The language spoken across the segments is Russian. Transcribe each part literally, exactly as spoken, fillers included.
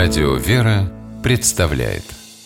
Радио «Вера» представляет.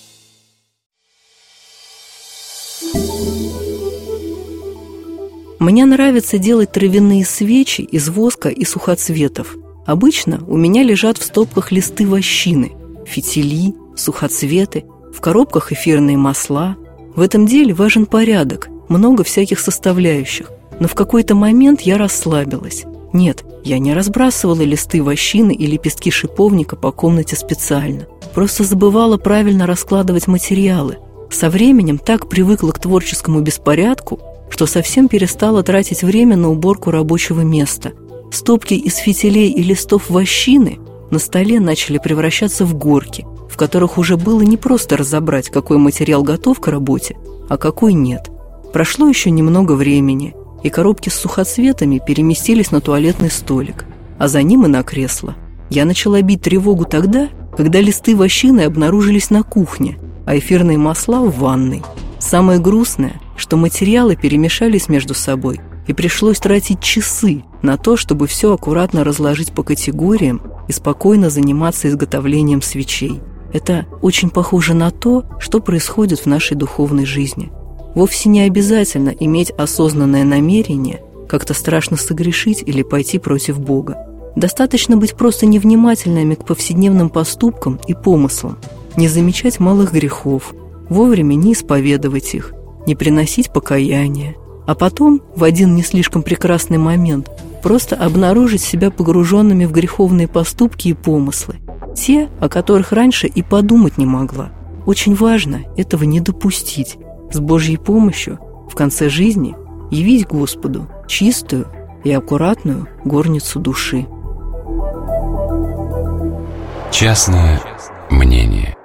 Мне нравится делать травяные свечи из воска и сухоцветов. Обычно у меня лежат в стопках листы вощины, фитили, сухоцветы, в коробках эфирные масла. В этом деле важен порядок, много всяких составляющих. Но в какой-то момент я расслабилась. Нет, я не разбрасывала листы вощины и лепестки шиповника по комнате специально. Просто забывала правильно раскладывать материалы. Со временем так привыкла к творческому беспорядку, что совсем перестала тратить время на уборку рабочего места. Стопки из фитилей и листов вощины на столе начали превращаться в горки, в которых уже было не просто разобрать, какой материал готов к работе, а какой нет. Прошло еще немного времени, и коробки с сухоцветами переместились на туалетный столик, а за ним и на кресло. Я начала бить тревогу тогда, когда листы вощины обнаружились на кухне, а эфирные масла в ванной. Самое грустное, что материалы перемешались между собой, и пришлось тратить часы на то, чтобы все аккуратно разложить по категориям и спокойно заниматься изготовлением свечей. Это очень похоже на то, что происходит в нашей духовной жизни. Вовсе не обязательно иметь осознанное намерение как-то страшно согрешить или пойти против Бога. Достаточно быть просто невнимательными к повседневным поступкам и помыслам, не замечать малых грехов, вовремя не исповедовать их, не приносить покаяния, а потом, в один не слишком прекрасный момент, просто обнаружить себя погруженными в греховные поступки и помыслы, те, о которых раньше и подумать не могла. Очень важно этого не допустить, с Божьей помощью в конце жизни явить Господу чистую и аккуратную горницу души. Частное мнение.